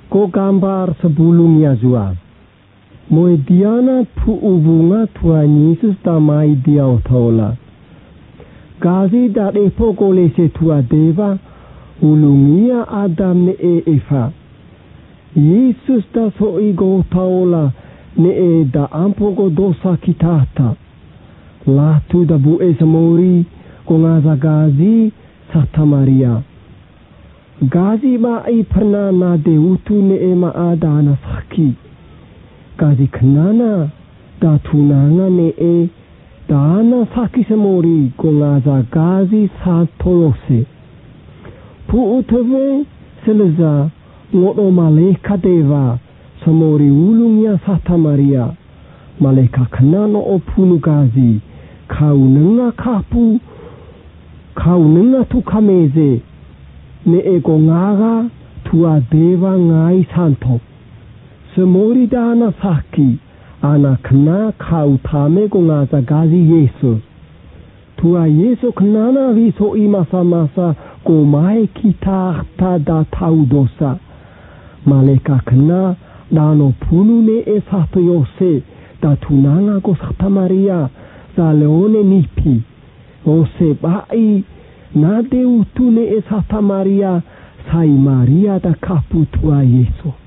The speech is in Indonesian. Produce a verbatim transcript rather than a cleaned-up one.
Ko gambar sebelumnya jua. Moe diana pu ubunga Tuhan Yesus tamai dia otola. Gazi dari pokole se tua deva ulungia Adam ne e Eva. Yesus da soi go taola ne e da ampogo dosa kitata. Latu da bu e samori ko ngaza gazi Santa Maria. Gazi ba ai pernah na de utu ne e ma ada na saki. Gazi kenana da tunanga ne e da ana saki samori ko ngaza gazi sa toyose. Pu utave seleza ngodo maleka deva samori ulungnya Santa Maria. Maleka kenana o punu gazi kau nenga kapu kau nenga tu kameze ne ego ngaga tua deva ngai santo. Semori dana saki ana kena kau tame go ngaza gazi Yesus. Tua Yesus kenana viso i masa-masa go mai kita ta da tau dosa. Maleka kena dano punu ne e sato yose da tunanga go Santa Maria za leone nipi. Ose bai na de utune e Santa Maria sai Maria da kapu tua Yesus.